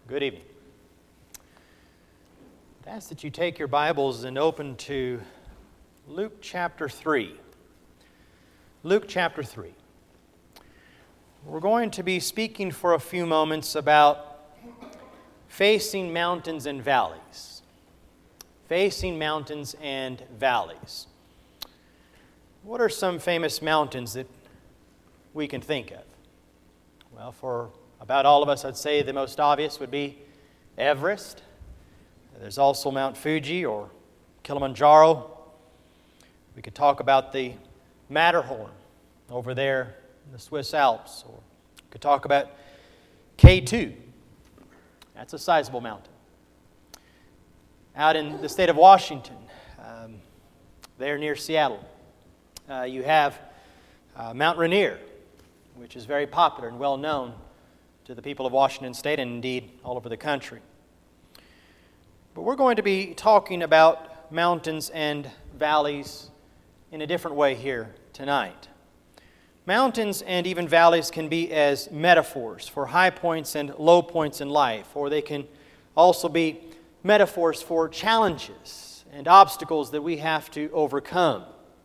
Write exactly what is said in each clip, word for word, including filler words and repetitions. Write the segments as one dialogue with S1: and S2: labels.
S1: Good evening. I ask that you take your Bibles and open to Luke chapter three. Luke chapter three. We're going to be speaking for a few moments about facing mountains and valleys. Facing mountains and valleys. What are some famous mountains that we can think of? Well, for about all of us, I'd say the most obvious would be Everest. There's also Mount Fuji or Kilimanjaro. We could talk about the Matterhorn over there in the Swiss Alps. Or we could talk about K two. That's a sizable mountain. Out in the state of Washington, um, there near Seattle, uh, you have uh, Mount Rainier, which is very popular and well known to the people of Washington State and indeed all over the country. But we're going to be talking about mountains and valleys in a different way here tonight. Mountains and even valleys can be as metaphors for high points and low points in life, or they can also be metaphors for challenges and obstacles that we have to overcome.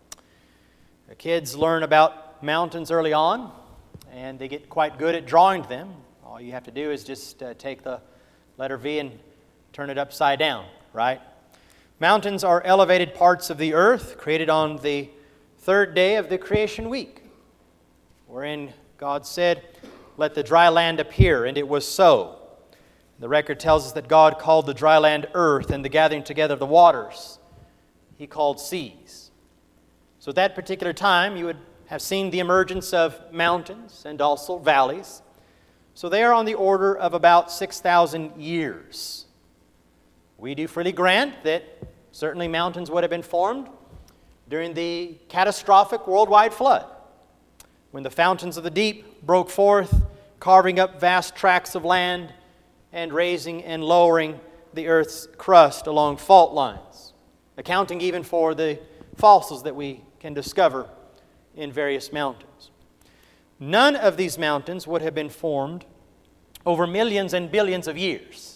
S1: The kids learn about mountains early on, and they get quite good at drawing them. All you have to do is just uh, take the letter V and turn it upside down, right? Mountains are elevated parts of the earth created on the third day of the creation week, wherein God said, "Let the dry land appear," and it was so. The record tells us that God called the dry land earth, and the gathering together of the waters He called seas. So at that particular time, you would have seen the emergence of mountains and also valleys. So they are on the order of about six thousand years. We do freely grant that certainly mountains would have been formed during the catastrophic worldwide flood, when the fountains of the deep broke forth, carving up vast tracts of land and raising and lowering the earth's crust along fault lines, accounting even for the fossils that we can discover in various mountains. None of these mountains would have been formed over millions and billions of years,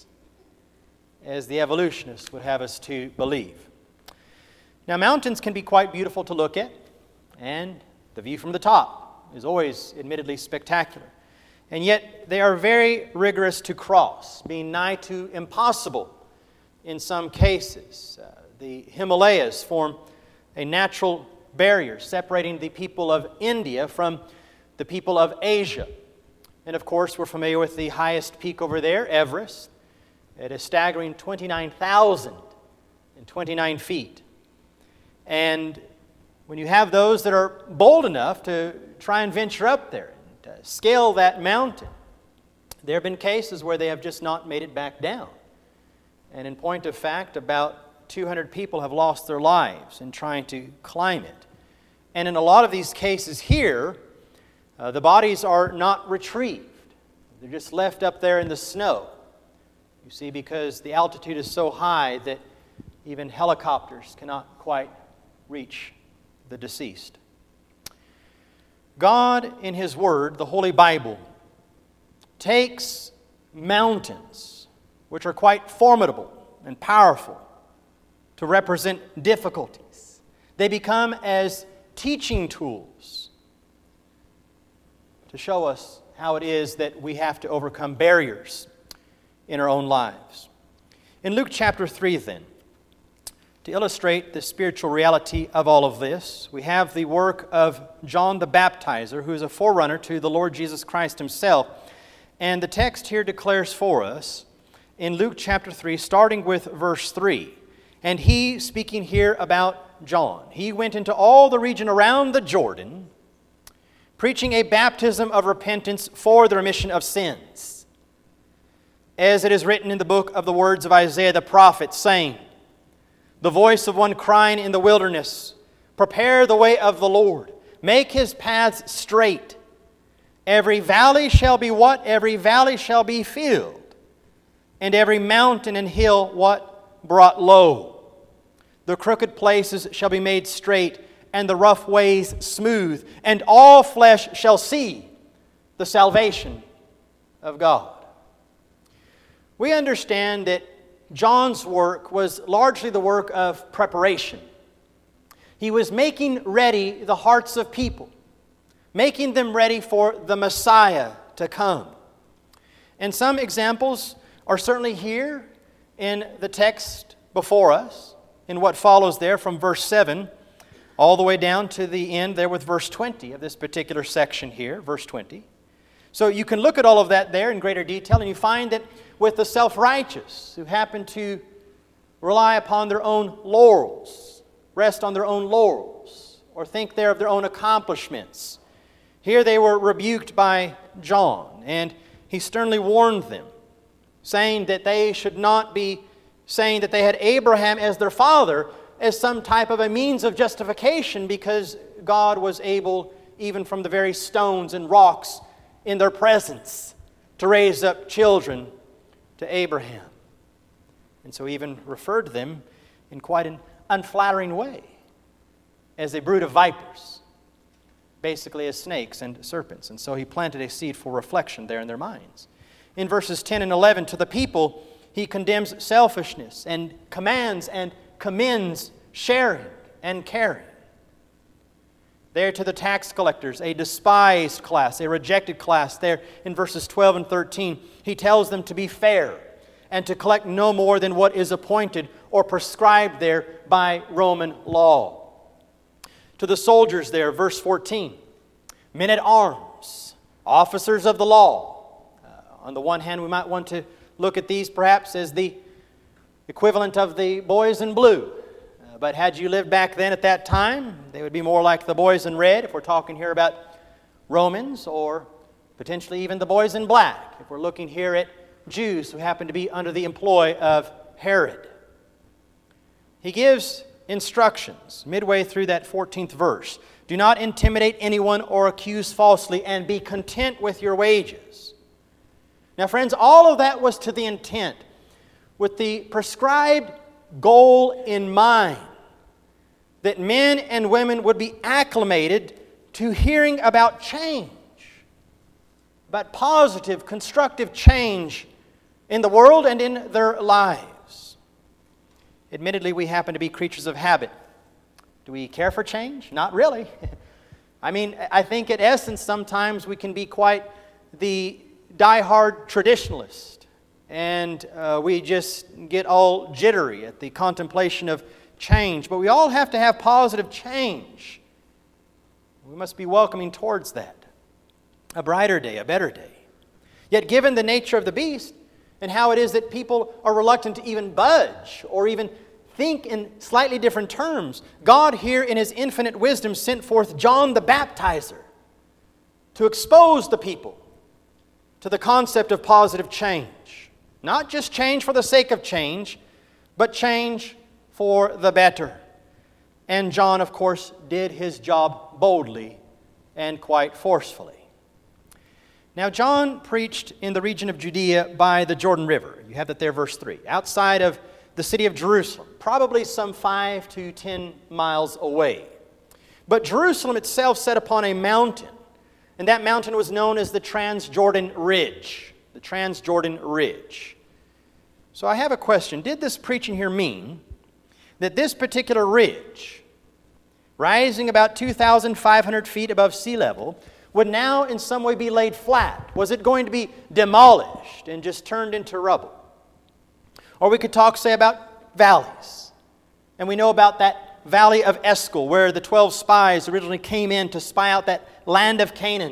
S1: as the evolutionists would have us to believe. Now, mountains can be quite beautiful to look at, and the view from the top is always admittedly spectacular. And yet, they are very rigorous to cross, being nigh to impossible in some cases. Uh, the Himalayas form a natural barrier separating the people of India from the people of Asia. And of course, we're familiar with the highest peak over there, Everest, at a staggering twenty-nine thousand twenty-nine feet. And when you have those that are bold enough to try and venture up there and uh, scale that mountain, there have been cases where they have just not made it back down. And in point of fact, about two hundred people have lost their lives in trying to climb it. And in a lot of these cases here, uh, the bodies are not retrieved. They're just left up there in the snow. You see, because the altitude is so high that even helicopters cannot quite reach the deceased. God, in His Word, the Holy Bible, takes mountains, which are quite formidable and powerful, to represent difficulties. They become as teaching tools to show us how it is that we have to overcome barriers in our own lives. In Luke chapter three, then, to illustrate the spiritual reality of all of this, we have the work of John the Baptizer, who is a forerunner to the Lord Jesus Christ Himself. And the text here declares for us in Luke chapter three, starting with verse three, and he, speaking here about John, he went into all the region around the Jordan, preaching a baptism of repentance for the remission of sins, as it is written in the book of the words of Isaiah the prophet, saying, "The voice of one crying in the wilderness, prepare the way of the Lord, make His paths straight. Every valley shall be what? Every valley shall be filled, and every mountain and hill what? Brought low. The crooked places shall be made straight, and the rough ways smooth, and all flesh shall see the salvation of God." we understand that John's work was largely the work of preparation. He was making ready the hearts of people, making them ready for the Messiah to come. And some examples are certainly here in the text before us, in what follows there from verse seven all the way down to the end there with verse twenty of this particular section here, verse twenty. So you can look at all of that there in greater detail, and you find that with the self-righteous who happen to rely upon their own laurels, rest on their own laurels, or think there of their own accomplishments, here they were rebuked by John, and he sternly warned them, saying that they should not be saying that they had Abraham as their father as some type of a means of justification, because God was able, even from the very stones and rocks in their presence, to raise up children to Abraham. And so he even referred to them in quite an unflattering way as a brood of vipers, basically as snakes and serpents. And so he planted a seed for reflection there in their minds. In verses ten and eleven, to the people, he condemns selfishness and commands and commends sharing and caring. There to the tax collectors, a despised class, a rejected class. There in verses twelve and thirteen, he tells them to be fair and to collect no more than what is appointed or prescribed there by Roman law. To the soldiers there, verse fourteen, men at arms, officers of the law. Uh, on the one hand, we might want to look at these perhaps as the equivalent of the boys in blue. Uh, but had you lived back then at that time, they would be more like the boys in red, if we're talking here about Romans, or potentially even the boys in black, if we're looking here at Jews who happen to be under the employ of Herod. He gives instructions midway through that fourteenth verse. Do not intimidate anyone or accuse falsely, and be content with your wages. Now, friends, all of that was to the intent, with the prescribed goal in mind, that men and women would be acclimated to hearing about change, about positive, constructive change in the world and in their lives. Admittedly, we happen to be creatures of habit. Do we care for change? Not really. I mean, I think at essence sometimes we can be quite the die-hard traditionalist, and uh, we just get all jittery at the contemplation of change. But we all have to have positive change. We must be welcoming towards that. A brighter day, a better day. Yet given the nature of the beast, and how it is that people are reluctant to even budge or even think in slightly different terms, God here in His infinite wisdom sent forth John the Baptizer to expose the people to the concept of positive change. Not just change for the sake of change, but change for the better. And John, of course, did his job boldly and quite forcefully. Now, John preached in the region of Judea by the Jordan River. You have that there, verse three. Outside of the city of Jerusalem, probably some five to ten miles away. But Jerusalem itself sat upon a mountain, and that mountain was known as the Transjordan Ridge. The Transjordan Ridge. So I have a question. Did this preaching here mean that this particular ridge, rising about two thousand five hundred feet above sea level, would now in some way be laid flat? Was it going to be demolished and just turned into rubble? Or we could talk, say, about valleys. And we know about that valley of Escol, where the twelve spies originally came in to spy out that land of Canaan.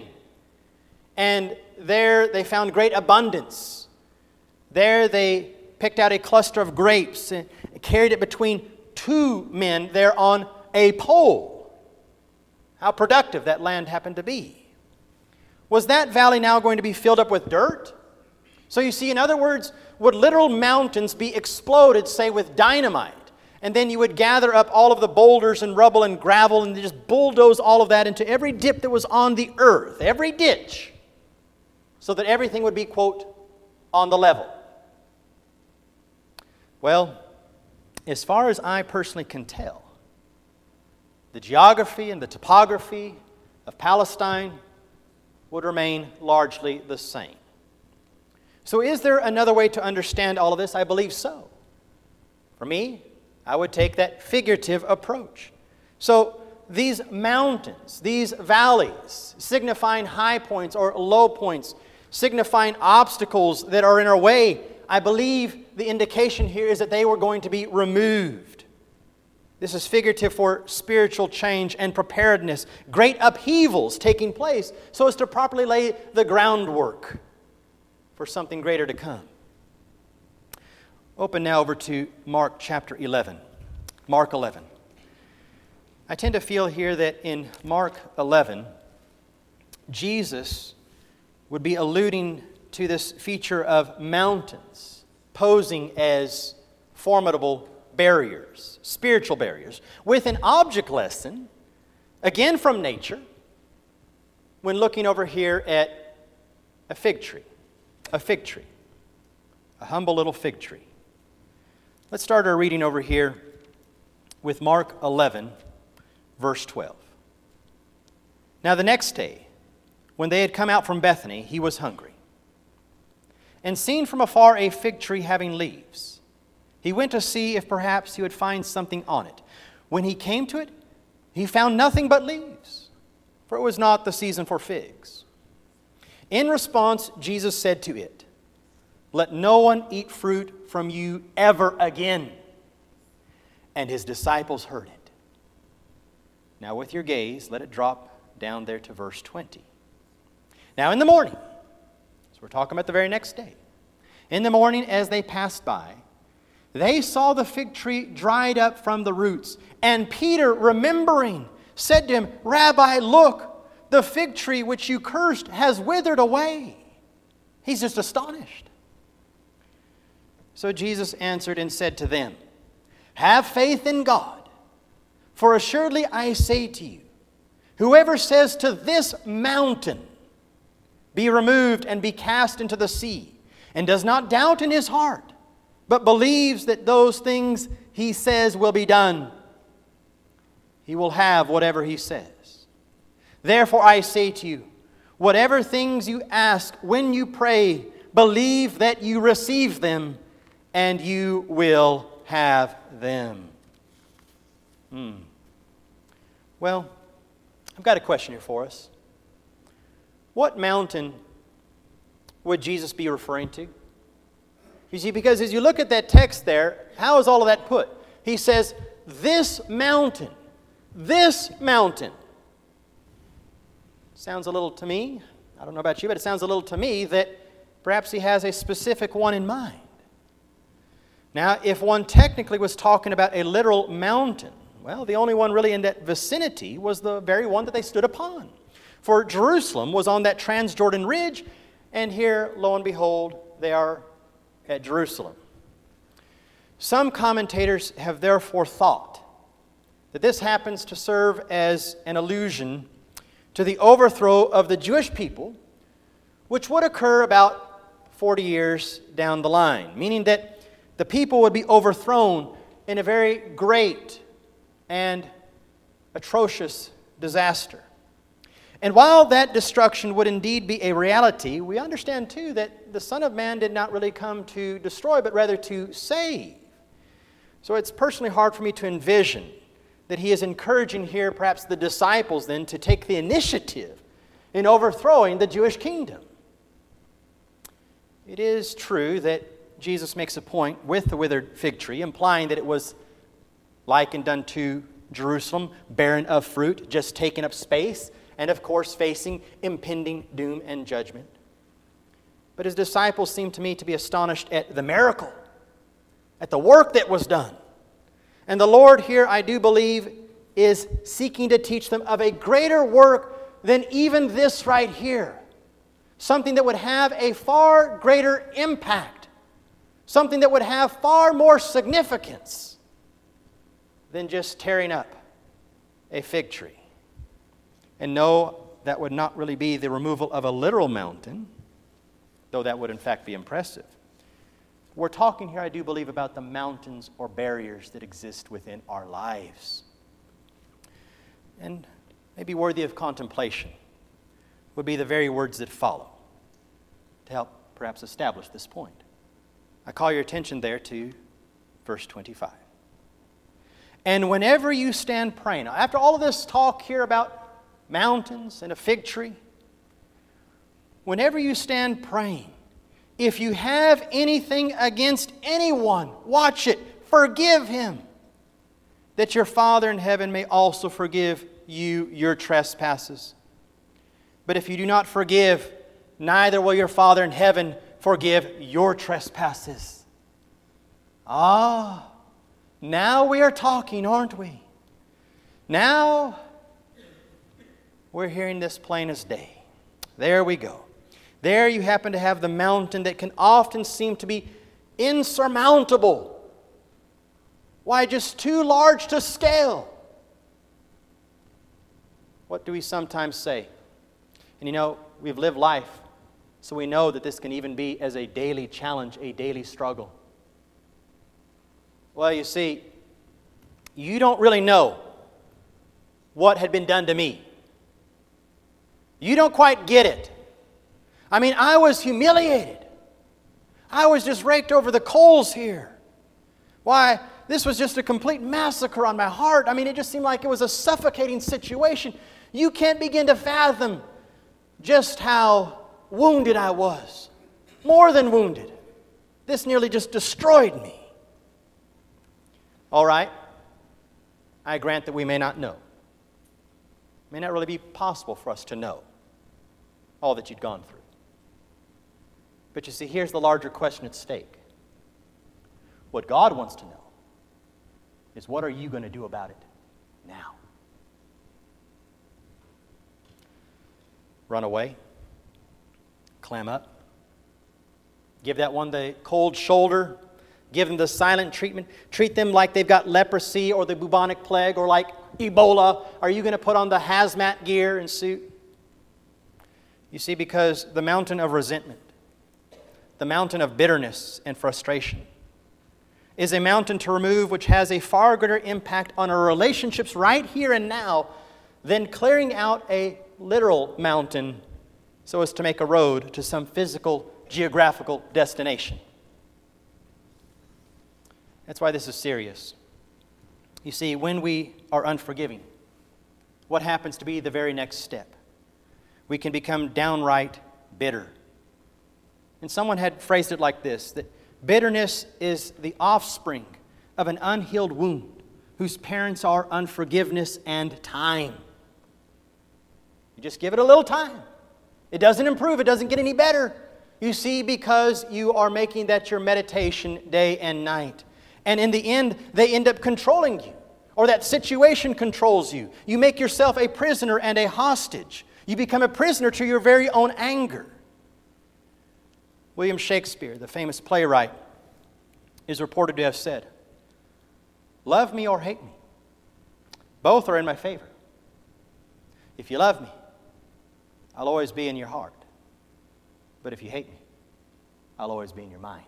S1: And there they found great abundance. There they picked out a cluster of grapes and carried it between two men there on a pole. How productive that land happened to be. Was that valley now going to be filled up with dirt? So you see, in other words, would literal mountains be exploded, say, with dynamite? And then you would gather up all of the boulders and rubble and gravel and just bulldoze all of that into every dip that was on the earth, every ditch, so that everything would be, quote, on the level. Well, as far as I personally can tell, the geography and the topography of Palestine would remain largely the same. So is there another way to understand all of this? I believe so. For me, I would take that figurative approach. So these mountains, these valleys, signifying high points or low points, signifying obstacles that are in our way, I believe the indication here is that they were going to be removed. This is figurative for spiritual change and preparedness, great upheavals taking place so as to properly lay the groundwork for something greater to come. Open now over to Mark chapter eleven. Mark eleven. I tend to feel here that in Mark eleven, Jesus would be alluding to this feature of mountains posing as formidable barriers, spiritual barriers, with an object lesson, again from nature, when looking over here at a fig tree. A fig tree. A humble little fig tree. Let's start our reading over here with Mark eleven, verse twelve. Now the next day, when they had come out from Bethany, he was hungry. And seeing from afar a fig tree having leaves, he went to see if perhaps he would find something on it. When he came to it, he found nothing but leaves, for it was not the season for figs. In response, Jesus said to it, "Let no one eat fruit from you ever again." And his disciples heard it. Now with your gaze, let it drop down there to verse twenty. Now in the morning, so we're talking about the very next day. In the morning, as they passed by, they saw the fig tree dried up from the roots. And Peter, remembering, said to him, "Rabbi, look, the fig tree which you cursed has withered away." He's just astonished. So Jesus answered and said to them, "Have faith in God, for assuredly I say to you, whoever says to this mountain, 'Be removed and be cast into the sea,' and does not doubt in his heart, but believes that those things he says will be done, he will have whatever he says. Therefore I say to you, whatever things you ask when you pray, believe that you receive them, and you will have them." Hmm. Well, I've got a question here for us. What mountain would Jesus be referring to? You see, because as you look at that text there, how is all of that put? He says, "This mountain, this mountain." Sounds a little to me, I don't know about you, but it sounds a little to me that perhaps he has a specific one in mind. Now, if one technically was talking about a literal mountain, well, the only one really in that vicinity was the very one that they stood upon. For Jerusalem was on that Transjordan ridge, and here, lo and behold, they are at Jerusalem. Some commentators have therefore thought that this happens to serve as an allusion to the overthrow of the Jewish people, which would occur about forty years down the line, meaning that the people would be overthrown in a very great and atrocious disaster. And while that destruction would indeed be a reality, we understand too that the Son of Man did not really come to destroy, but rather to save. So it's personally hard for me to envision that he is encouraging here perhaps the disciples then to take the initiative in overthrowing the Jewish kingdom. It is true that Jesus makes a point with the withered fig tree, implying that it was likened unto Jerusalem, barren of fruit, just taking up space, and of course facing impending doom and judgment. But his disciples seem to me to be astonished at the miracle, at the work that was done. And the Lord here, I do believe, is seeking to teach them of a greater work than even this right here. Something that would have a far greater impact. Something that would have far more significance than just tearing up a fig tree. And no, that would not really be the removal of a literal mountain, though that would in fact be impressive. We're talking here, I do believe, about the mountains or barriers that exist within our lives. And maybe worthy of contemplation would be the very words that follow to help perhaps establish this point. I call your attention there to verse twenty-five. And whenever you stand praying, now after all of this talk here about mountains and a fig tree, whenever you stand praying, if you have anything against anyone, watch it, forgive him, that your Father in heaven may also forgive you your trespasses. But if you do not forgive, neither will your Father in heaven forgive your trespasses. Ah, now we are talking, aren't we? Now we're hearing this plain as day. There we go. There you happen to have the mountain that can often seem to be insurmountable. Why, just too large to scale. What do we sometimes say? And you know, we've lived life, so we know that this can even be as a daily challenge, a daily struggle. Well, you see, you don't really know what had been done to me. You don't quite get it. I mean, I was humiliated. I was just raked over the coals here. Why, this was just a complete massacre on my heart. I mean, it just seemed like it was a suffocating situation. You can't begin to fathom just how wounded I was. More than wounded. This nearly just destroyed me. All right, I grant that we may not know. It may not really be possible for us to know all that you'd gone through. But you see, here's the larger question at stake. What God wants to know is, what are you going to do about it now? Run away? Clam up? Give that one the cold shoulder? Give them the silent treatment? Treat them like they've got leprosy or the bubonic plague or like Ebola? Are you going to put on the hazmat gear and suit? You see, because the mountain of resentment, the mountain of bitterness and frustration, is a mountain to remove which has a far greater impact on our relationships right here and now than clearing out a literal mountain so as to make a road to some physical, geographical destination. That's why this is serious. You see, when we are unforgiving, what happens to be the very next step? We can become downright bitter. And someone had phrased it like this, that bitterness is the offspring of an unhealed wound whose parents are unforgiveness and time. You just give it a little time. It doesn't improve. It doesn't get any better. You see, because you are making that your meditation day and night. And in the end, they end up controlling you. Or that situation controls you. You make yourself a prisoner and a hostage. You become a prisoner to your very own anger. William Shakespeare, the famous playwright, is reported to have said, "Love me or hate me, both are in my favor. If you love me, I'll always be in your heart. But if you hate me, I'll always be in your mind."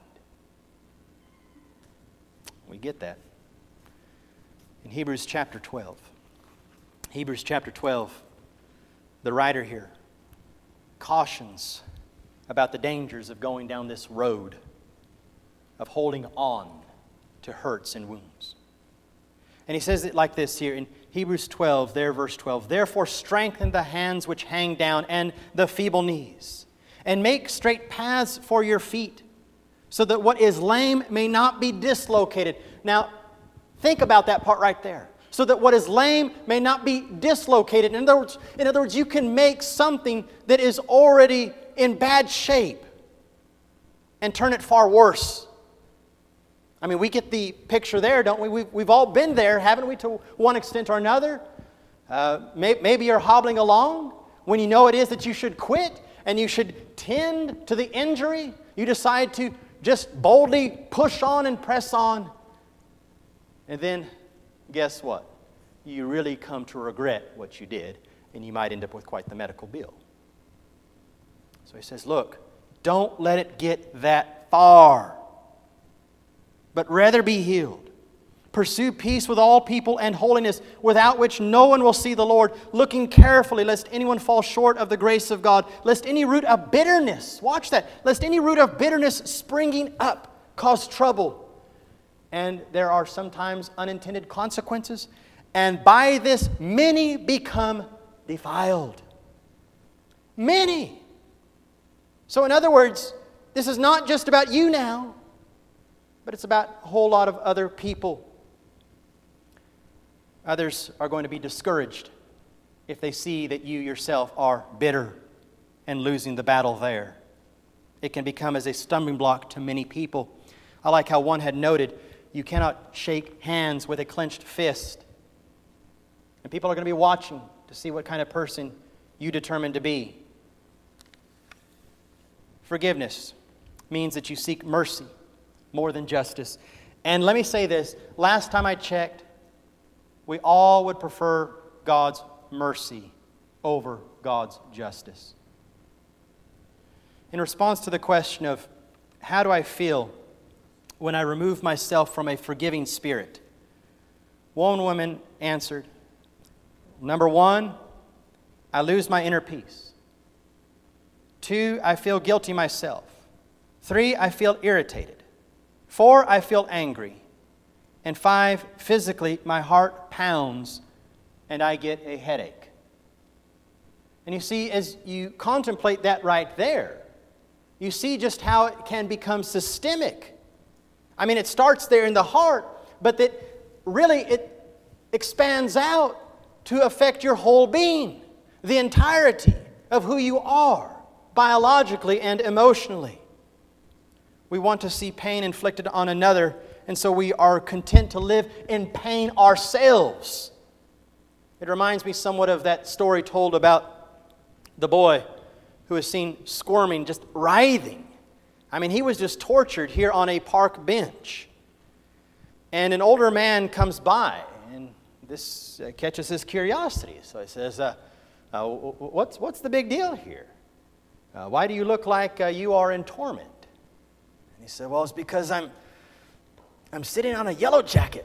S1: We get that in Hebrews chapter twelve. Hebrews chapter twelve, the writer here cautions about the dangers of going down this road of holding on to hurts and wounds. And he says it like this here in Hebrews twelve, there, verse twelve. "Therefore strengthen the hands which hang down and the feeble knees, and make straight paths for your feet, so that what is lame may not be dislocated." Now, think about that part right there. So that what is lame may not be dislocated. In other words, in other words, you can make something that is already in bad shape and turn it far worse. I mean, we get the picture there, don't we? We've, we've all been there, haven't we, to one extent or another? Uh, may, maybe you're hobbling along when you know it is that you should quit and you should tend to the injury. You decide to just boldly push on and press on. And then, guess what? You really come to regret what you did, and you might end up with quite the medical bill. So he says, look, don't let it get that far, but rather be healed. Pursue peace with all people and holiness, without which no one will see the Lord, looking carefully lest anyone fall short of the grace of God, lest any root of bitterness, watch that, lest any root of bitterness springing up cause trouble. And there are sometimes unintended consequences. And by this many become defiled. Many. So in other words, this is not just about you now, but it's about a whole lot of other people. Others are going to be discouraged if they see that you yourself are bitter and losing the battle there. It can become as a stumbling block to many people. I like how one had noted, you cannot shake hands with a clenched fist. And people are going to be watching to see what kind of person you determine to be. Forgiveness means that you seek mercy more than justice. And let me say this, last time I checked, we all would prefer God's mercy over God's justice. In response to the question of how do I feel when I remove myself from a forgiving spirit, one woman answered, number one, I lose my inner peace. Two, I feel guilty myself. Three, I feel irritated. Four, I feel angry. And five, physically, my heart pounds and I get a headache. And you see, as you contemplate that right there, you see just how it can become systemic. I mean, it starts there in the heart, but that really it expands out to affect your whole being, the entirety of who you are, biologically and emotionally. We want to see pain inflicted on another, and so we are content to live in pain ourselves. It reminds me somewhat of that story told about the boy who was seen squirming, just writhing. I mean, he was just tortured here on a park bench. And an older man comes by, and this uh, catches his curiosity. So he says, uh, uh, what's, what's the big deal here? Uh, why do you look like uh, you are in torment? And he said, well, it's because I'm, I'm sitting on a yellow jacket.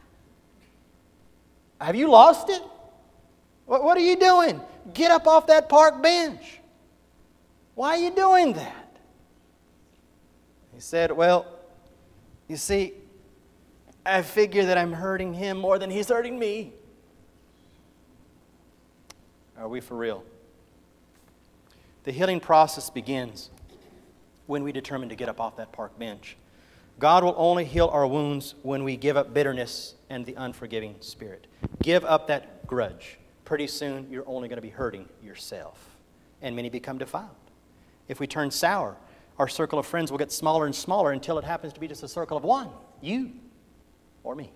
S1: Have you lost it? What, what are you doing? Get up off that park bench. Why are you doing that? He said, well, you see, I figure that I'm hurting him more than he's hurting me. Are we for real? The healing process begins when we determine to get up off that park bench. God will only heal our wounds when we give up bitterness and the unforgiving spirit. Give up that grudge. Pretty soon, you're only going to be hurting yourself. And many become defiled. If we turn sour, our circle of friends will get smaller and smaller until it happens to be just a circle of one. You or me.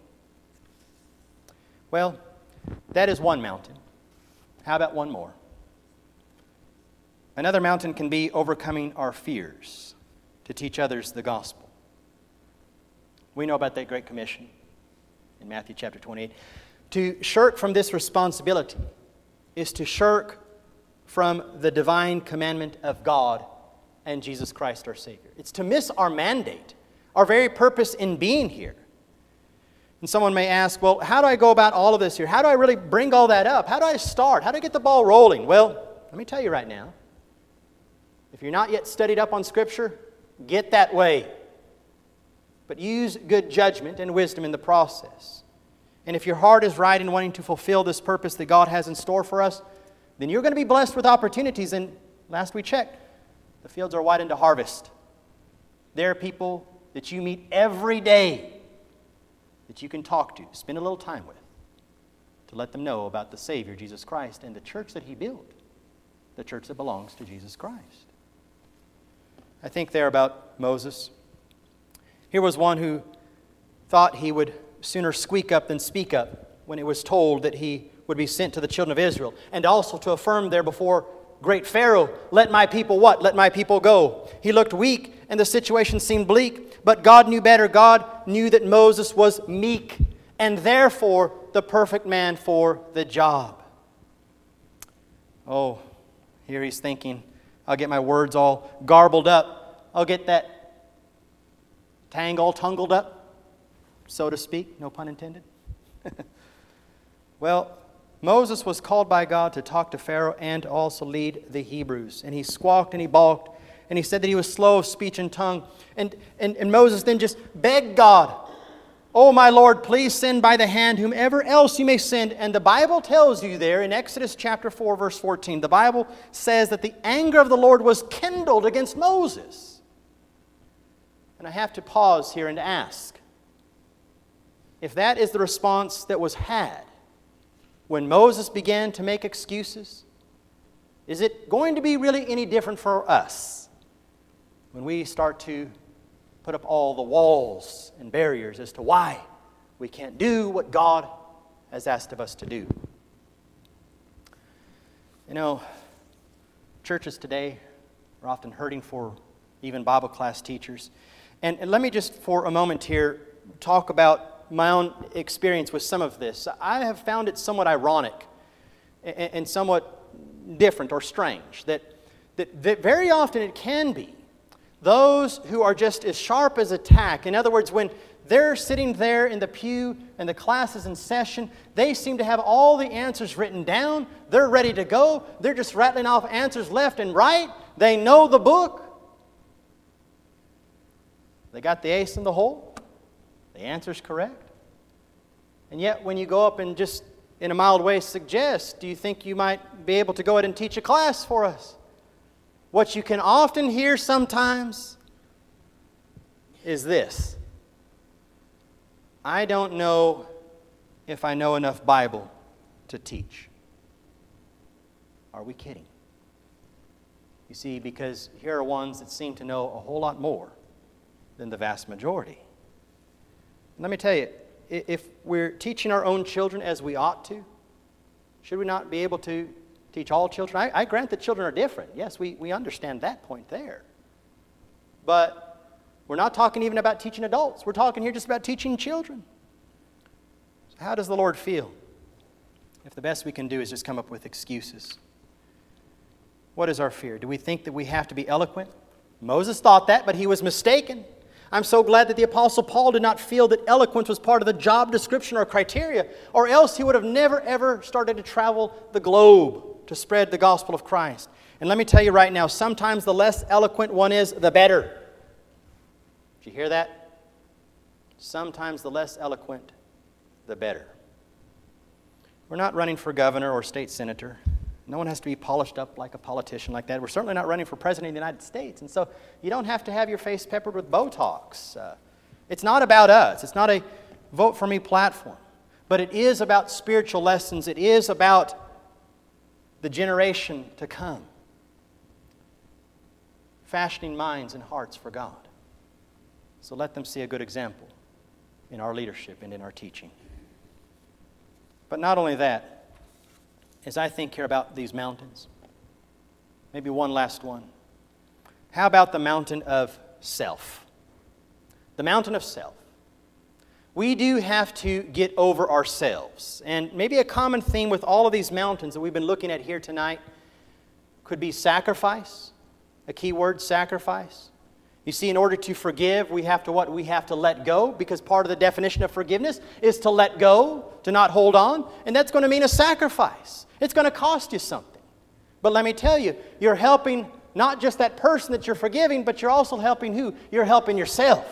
S1: Well, that is one mountain. How about one more? Another mountain can be overcoming our fears to teach others the gospel. We know about that Great Commission in Matthew chapter twenty-eight. To shirk from this responsibility is to shirk from the divine commandment of God and Jesus Christ our Savior. It's to miss our mandate, our very purpose in being here. And someone may ask, well, how do I go about all of this here? How do I really bring all that up? How do I start? How do I get the ball rolling? Well, let me tell you right now. If you're not yet studied up on Scripture, get that way. But use good judgment and wisdom in the process. And if your heart is right in wanting to fulfill this purpose that God has in store for us, then you're going to be blessed with opportunities. And last we checked, the fields are white unto harvest. There are people that you meet every day that you can talk to, spend a little time with, to let them know about the Savior, Jesus Christ, and the church that He built, the church that belongs to Jesus Christ. I think there about Moses. Here was one who thought he would sooner squeak up than speak up when it was told that he would be sent to the children of Israel, and also to affirm there before great Pharaoh, let my people what? Let my people go. He looked weak, and the situation seemed bleak, but God knew better. God knew that Moses was meek, and therefore the perfect man for the job. Oh, here he's thinking, I'll get my words all garbled up. I'll get that tang all tangled up. so to speak, no pun intended. Well, Moses was called by God to talk to Pharaoh and to also lead the Hebrews. And he squawked and he balked. And he said that he was slow of speech and tongue. And, and, and Moses then just begged God, "Oh, my Lord, please send by the hand whomever else you may send." And the Bible tells you there in Exodus chapter four, verse fourteen, the Bible says that the anger of the Lord was kindled against Moses. And I have to pause here and ask, if that is the response that was had when Moses began to make excuses, is it going to be really any different for us when we start to put up all the walls and barriers as to why we can't do what God has asked of us to do? You know, churches today are often hurting for even Bible class teachers. And, and let me just for a moment here talk about my own experience with some of this. I have found it somewhat ironic and, and somewhat different or strange that, that, that very often it can be those who are just as sharp as a tack. In other words, when they're sitting there in the pew and the class is in session, they seem to have all the answers written down. They're ready to go. They're just rattling off answers left and right. They know the book. They got the ace in the hole. The answer's correct. And yet when you go up and just in a mild way suggest, do you think you might be able to go ahead and teach a class for us? What you can often hear sometimes is this: "I don't know if I know enough Bible to teach." Are we kidding? You see, because here are ones that seem to know a whole lot more than the vast majority. Let me tell you, if we're teaching our own children as we ought to, should we not be able to teach all children? I, I grant that children are different. Yes, we, we understand that point there. But we're not talking even about teaching adults. We're talking here just about teaching children. So how does the Lord feel if the best we can do is just come up with excuses? What is our fear? Do we think that we have to be eloquent? Moses thought that, but he was mistaken. I'm so glad that the Apostle Paul did not feel that eloquence was part of the job description or criteria, or else he would have never, ever started to travel the globe to spread the gospel of Christ. And let me tell you right now, sometimes the less eloquent one is, the better. Did you hear that? Sometimes the less eloquent, the better. We're not running for governor or state senator. No one has to be polished up like a politician like that. We're certainly not running for president of the United States. And so you don't have to have your face peppered with Botox. Uh, it's not about us. It's not a vote for me platform. But it is about spiritual lessons. It is about the generation to come. Fashioning minds and hearts for God. So let them see a good example in our leadership and in our teaching. But not only that, as I think here about these mountains, maybe one last one. How about the mountain of self? The mountain of self. We do have to get over ourselves. And maybe a common theme with all of these mountains that we've been looking at here tonight could be sacrifice. A key word, sacrifice. You see, in order to forgive, we have to what? We have to let go, because part of the definition of forgiveness is to let go, to not hold on. And that's going to mean a sacrifice. It's going to cost you something. But let me tell you, you're helping not just that person that you're forgiving, but you're also helping who? You're helping yourself.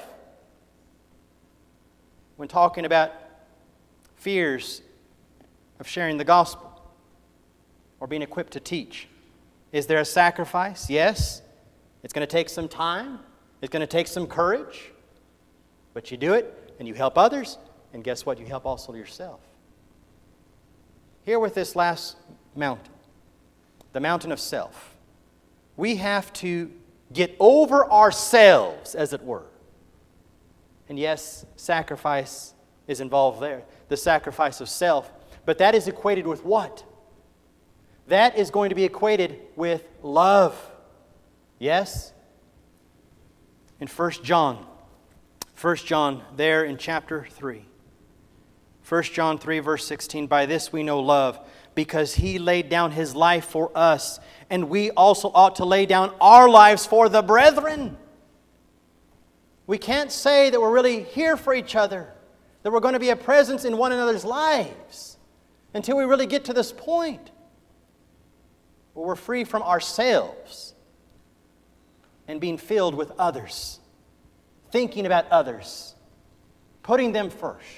S1: When talking about fears of sharing the gospel or being equipped to teach, is there a sacrifice? Yes. It's going to take some time. It's going to take some courage. But you do it, and you help others, and guess what? You help also yourself. Here with this last mountain, the mountain of self, we have to get over ourselves, as it were. And yes, sacrifice is involved there, the sacrifice of self. But that is equated with what? That is going to be equated with love. Yes? In First John, First John, there in chapter three. First John three, verse sixteen, "By this we know love, because He laid down His life for us, and we also ought to lay down our lives for the brethren." We can't say that we're really here for each other that we're going to be a presence in one another's lives until we really get to this point where we're free from ourselves and being filled with others, thinking about others, putting them first.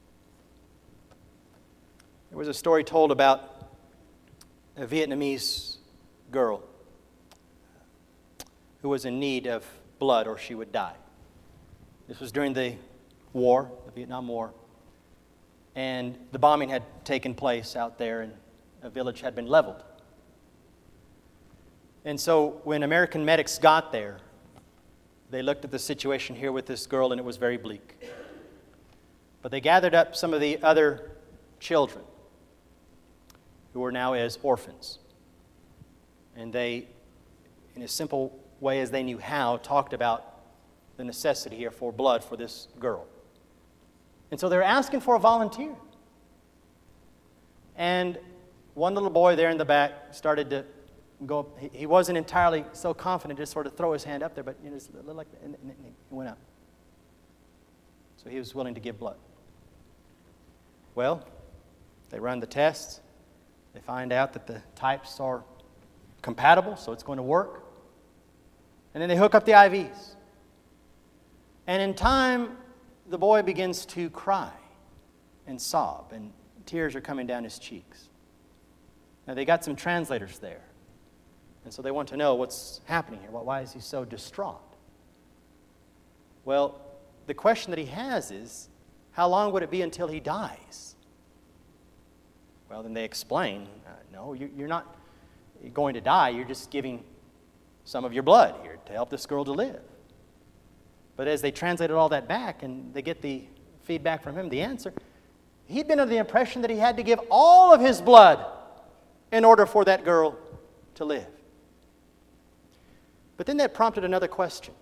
S1: There was a story told about a Vietnamese girl who was in need of blood or she would die. This was during the war, the Vietnam War, and the bombing had taken place out there and a village had been leveled. And so when American medics got there, they looked at the situation here with this girl and it was very bleak. But they gathered up some of the other children who were now as orphans. And they, in a simple way as they knew how, talked about the necessity here for blood for this girl. And so they were asking for a volunteer. And one little boy there in the back started to go up. He, he wasn't entirely so confident, just sort of throw his hand up there, but you know, just like that, and, and, and he went up. So he was willing to give blood. Well, they run the tests. They find out that the types are compatible, so it's going to work. And then they hook up the I Vs. And in time, the boy begins to cry and sob, and tears are coming down his cheeks. Now, they got some translators there. And so they want to know what's happening here. Why is he so distraught? Well, the question that he has is, how long would it be until he dies? Well, then they explain, uh, no, you, you're not going to die. You're just giving some of your blood here to help this girl to live. But as they translated all that back and they get the feedback from him, the answer, he'd been under the impression that he had to give all of his blood in order for that girl to live. But then that prompted another question.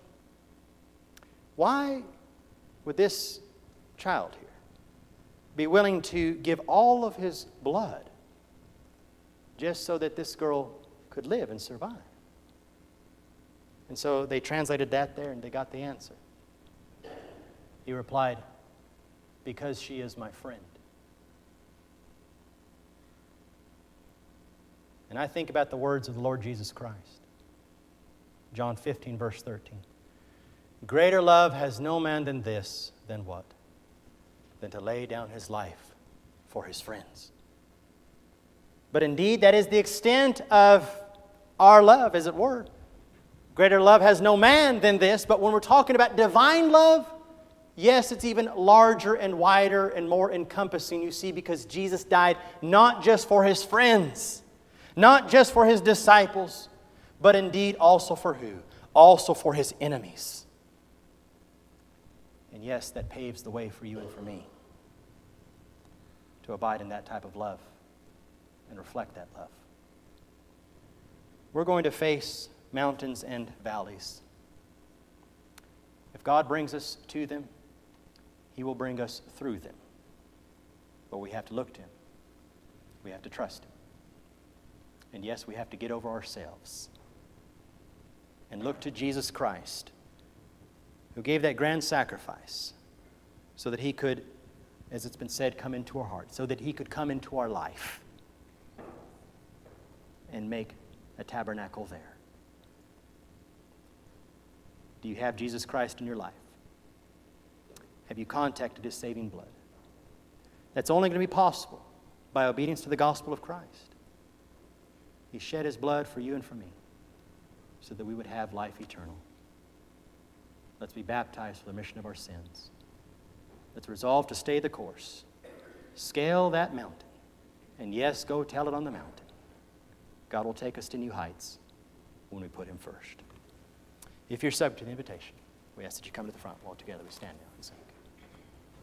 S1: Why would this child here be willing to give all of his blood just so that this girl could live and survive? And so they translated that there and they got the answer. He replied, because she is my friend. And I think about the words of the Lord Jesus Christ. John fifteen, verse thirteen. Greater love has no man than this, than what? Than to lay down his life for his friends. But indeed, that is the extent of our love, as it were. Greater love has no man than this, but when we're talking about divine love, yes, it's even larger and wider and more encompassing, you see, because Jesus died not just for his friends, not just for his disciples, but indeed also for who? Also for his enemies. And yes, that paves the way for you and for me to abide in that type of love and reflect that love. We're going to face mountains and valleys. If God brings us to them, he will bring us through them. But we have to look to him. We have to trust him. And yes, we have to get over ourselves and look to Jesus Christ, who gave that grand sacrifice so that he could, as it's been said, come into our heart, so that he could come into our life and make a tabernacle there. Do you have Jesus Christ in your life? Have you contacted his saving blood? That's only going to be possible by obedience to the gospel of Christ. He shed his blood for you and for me so that we would have life eternal. Let's be baptized for the remission of our sins. Let's resolve to stay the course. Scale that mountain. And yes, go tell it on the mountain. God will take us to new heights when we put him first. If you're subject to the invitation, we ask that you come to the front. While together we stand now and sing.